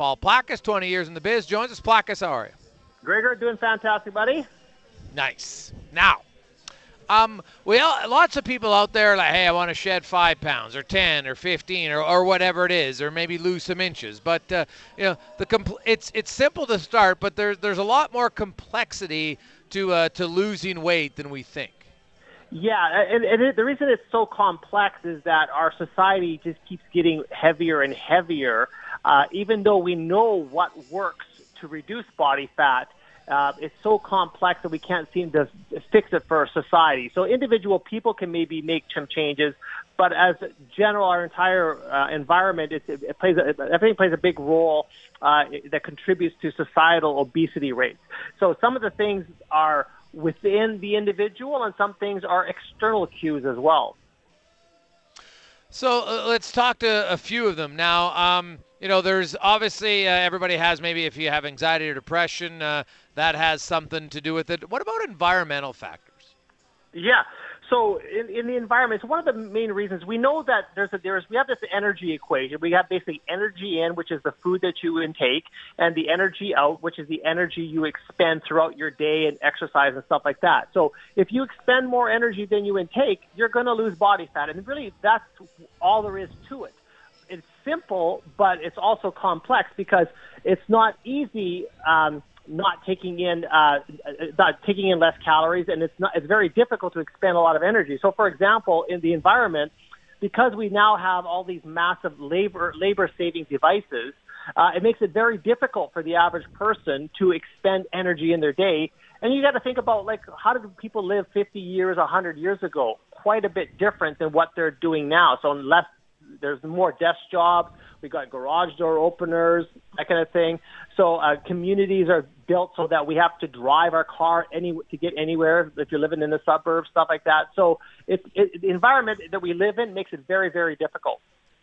Paul Placas, 20 years in the biz, joins us. Placas, how are you? Gregor, doing fantastic, buddy. Nice. Now, lots of people out there are like, hey, I want to shed 5 pounds or 10 or 15 or whatever it is, or maybe lose some inches. But it's simple to start, but there's a lot more complexity to losing weight than we think. Yeah, the reason it's so complex is that our society just keeps getting heavier and heavier. Even though we know what works to reduce body fat, it's so complex that we can't seem to fix it for society. So individual people can maybe make some changes, but as general, our entire environment, everything plays a big role that contributes to societal obesity rates. So some of the things are within the individual, and some things are external cues as well. So let's talk to a few of them now. There's obviously everybody has, maybe if you have anxiety or depression, that has something to do with it. What about environmental factors? Yeah. So in the environment, so one of the main reasons we know that we have this energy equation. We have basically energy in, which is the food that you intake, and the energy out, which is the energy you expend throughout your day and exercise and stuff like that. So if you expend more energy than you intake, you're going to lose body fat. And really, that's all there is to it. It's simple, but it's also complex because it's not easy not taking in less calories, and it's very difficult to expend a lot of energy. So, for example, in the environment, because we now have all these massive labor-saving devices, it makes it very difficult for the average person to expend energy in their day. And you got to think about, like, how did people live 50 years, 100 years ago? Quite a bit different than what they're doing now. So there's more desk jobs. We got garage door openers, that kind of thing. So communities are built so that we have to drive our car to get anywhere if you're living in the suburbs, stuff like that. So the environment that we live in makes it very, very difficult.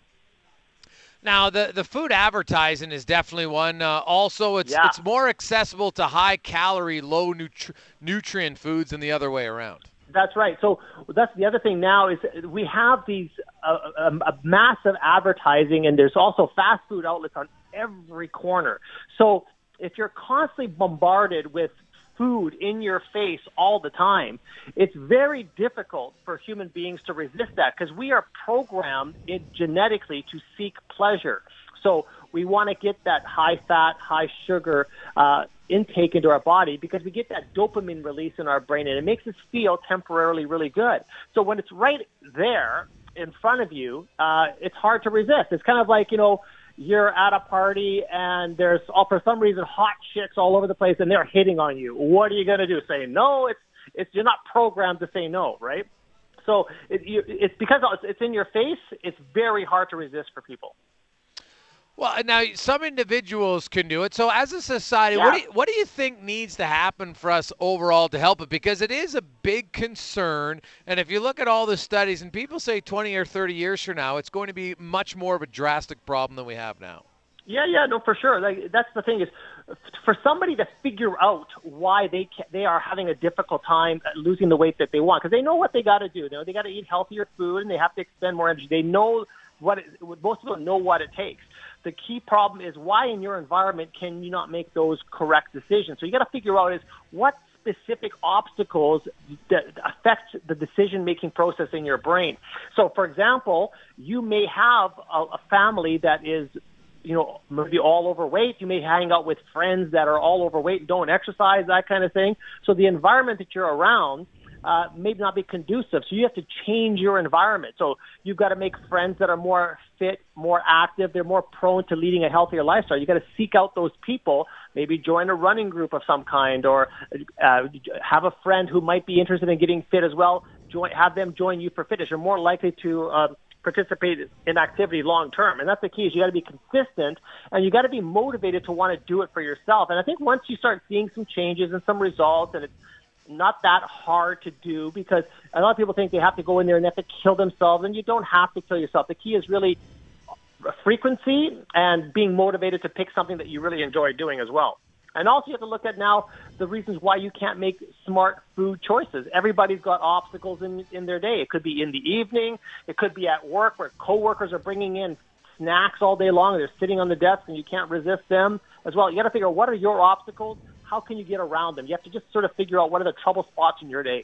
Now, the food advertising is definitely one. Also, it's more accessible to high-calorie, low-nutrient foods than the other way around. That's right. So that's the other thing now is we have these massive advertising, and there's also fast food outlets on every corner. So if you're constantly bombarded with food in your face all the time, it's very difficult for human beings to resist that because we are programmed genetically to seek pleasure. So we want to get that high fat, high sugar intake into our body because we get that dopamine release in our brain, and it makes us feel temporarily really good. So when it's right there in front of you, it's hard to resist. It's kind of like, you're at a party and there's for some reason hot chicks all over the place and they're hitting on you. What are you going to do? Say no? You're not programmed to say no, right? So it's because it's in your face. It's very hard to resist for people. Well, now some individuals can do it. So as a society, what do you think needs to happen for us overall to help it? Because it is a big concern. And if you look at all the studies, and people say 20 or 30 years from now, it's going to be much more of a drastic problem than we have now. Yeah, no, for sure. Like that's the thing is, for somebody to figure out why they are having a difficult time losing the weight that they want, because they know what they got to do. They got to eat healthier food and they have to expend more energy. They know most people know what it takes. The key problem is why in your environment can you not make those correct decisions? So you got to figure out is what specific obstacles that affect the decision-making process in your brain. So, for example, you may have a family that is, maybe all overweight. You may hang out with friends that are all overweight and don't exercise, that kind of thing. So the environment that you're around may not be conducive. So you have to change your environment. So you've got to make friends that are more fit, more active. They're more prone to leading a healthier lifestyle. You got to seek out those people, maybe join a running group of some kind, or have a friend who might be interested in getting fit as well. Have them join you for fitness. You're more likely to participate in activity long term. And that's the key is you got to be consistent and you got to be motivated to want to do it for yourself. And I think once you start seeing some changes and some results, and it's not that hard to do because a lot of people think they have to go in there and they have to kill themselves, and you don't have to kill yourself. The key is really frequency and being motivated to pick something that you really enjoy doing as well. And also you have to look at now the reasons why you can't make smart food choices. Everybody's got obstacles in their day. It could be in the evening. It could be at work where coworkers are bringing in snacks all day long. They're sitting on the desk and you can't resist them as well. You got to figure out what are your obstacles. How can you get around them? You have to just sort of figure out what are the trouble spots in your day.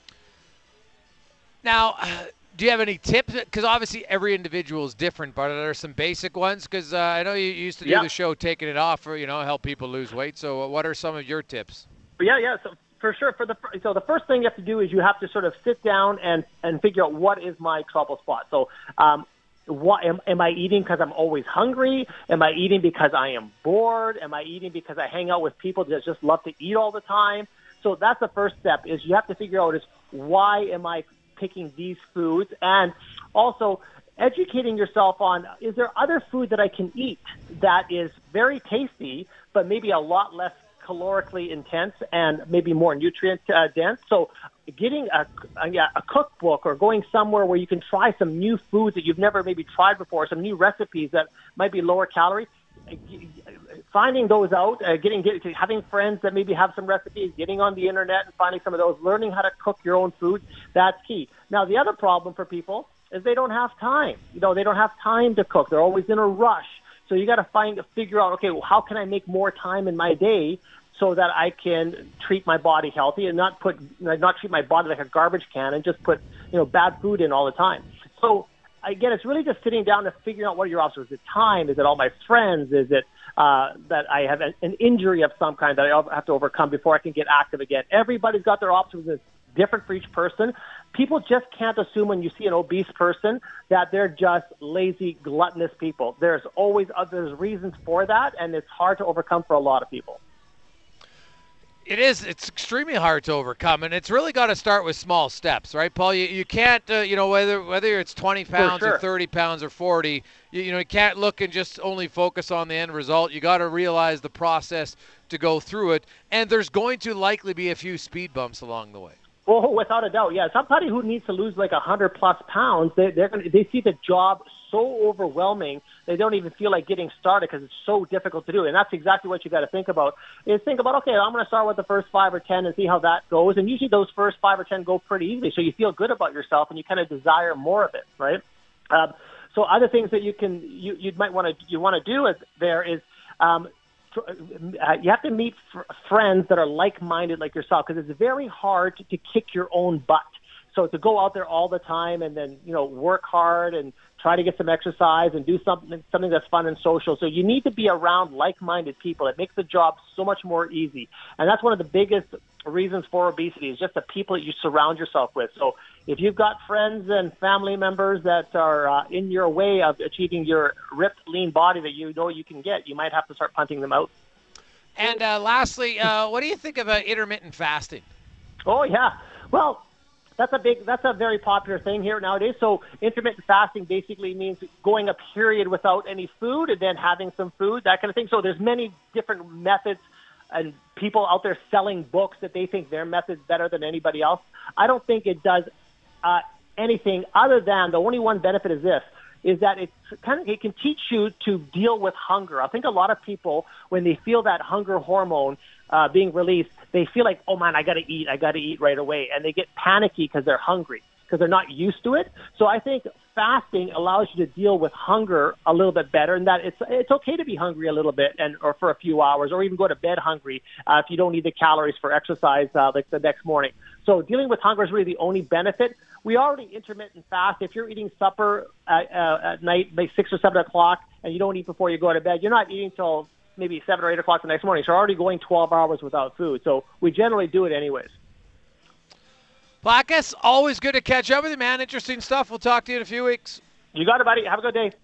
Now, do you have any tips? Because obviously every individual is different, but are there some basic ones? Because I know you used to do the show Taking It Off for, help people lose weight. So what are some of your tips? Yeah. So for sure, so the first thing you have to do is you have to sort of sit down and figure out what is my trouble spot. So what am I eating because I'm always hungry? Am I eating because I am bored? Am I eating because I hang out with people that just love to eat all the time? So that's the first step, is you have to figure out is why am I picking these foods, and also educating yourself on, is there other food that I can eat that is very tasty but maybe a lot less calorically intense and maybe more nutrient dense? So getting a cookbook or going somewhere where you can try some new foods that you've never maybe tried before, some new recipes that might be lower calorie, finding those out, having friends that maybe have some recipes, getting on the internet and finding some of those, learning how to cook your own food, that's key. Now, the other problem for people is they don't have time. They don't have time to cook. They're always in a rush. So you got to figure out, okay, well, how can I make more time in my day so that I can treat my body healthy and not treat my body like a garbage can and just put, bad food in all the time. So again, it's really just sitting down and figuring out what are your obstacles. Is it time? Is it all my friends? Is it that I have an injury of some kind that I have to overcome before I can get active again? Everybody's got their obstacles. It's different for each person. People just can't assume when you see an obese person that they're just lazy, gluttonous people. There's always there's reasons for that, and it's hard to overcome for a lot of people. It is. It's extremely hard to overcome, and it's really got to start with small steps, right, Paul? You can't, whether it's 20 pounds or 30 pounds or 40, you can't look and just only focus on the end result. You got to realize the process to go through it, and there's going to likely be a few speed bumps along the way. Oh, without a doubt, yeah. Somebody who needs to lose like 100+ pounds, they see the job so overwhelming they don't even feel like getting started because it's so difficult to do. And that's exactly what you got to think about. Is think about, okay, I'm going to start with the first 5 or 10 and see how that goes. And usually those first 5 or 10 go pretty easily, so you feel good about yourself and you kind of desire more of it, right? So other things that you might want to do is you have to meet friends that are like-minded like yourself, because it's very hard to kick your own butt. So to go out there all the time and then, work hard and try to get some exercise and do something that's fun and social. So you need to be around like-minded people. It makes the job so much more easy. And that's one of the biggest reasons for obesity, is just the people that you surround yourself with. So if you've got friends and family members that are in your way of achieving your ripped, lean body that you can get, you might have to start punting them out. And lastly, what do you think of intermittent fasting? Oh, yeah. Well, that's a very popular thing here nowadays. So intermittent fasting basically means going a period without any food and then having some food, that kind of thing. So there's many different methods, and people out there selling books that they think their method's better than anybody else. I don't think it does anything other than the only one benefit is this, is that it can teach you to deal with hunger. I think a lot of people, when they feel that hunger hormone being released, they feel like, oh man, I got to eat right away. And they get panicky because they're hungry, because they're not used to it. So I think fasting allows you to deal with hunger a little bit better, and that it's okay to be hungry a little bit or for a few hours, or even go to bed hungry if you don't need the calories for exercise like the next morning. So dealing with hunger is really the only benefit. We already intermittent fast. If you're eating supper at night, like 6 or 7 o'clock, and you don't eat before you go to bed, you're not eating till maybe 7 or 8 o'clock the next morning. So you're already going 12 hours without food. So we generally do it anyways. Blackus, always good to catch up with you, man. Interesting stuff. We'll talk to you in a few weeks. You got it, buddy. Have a good day.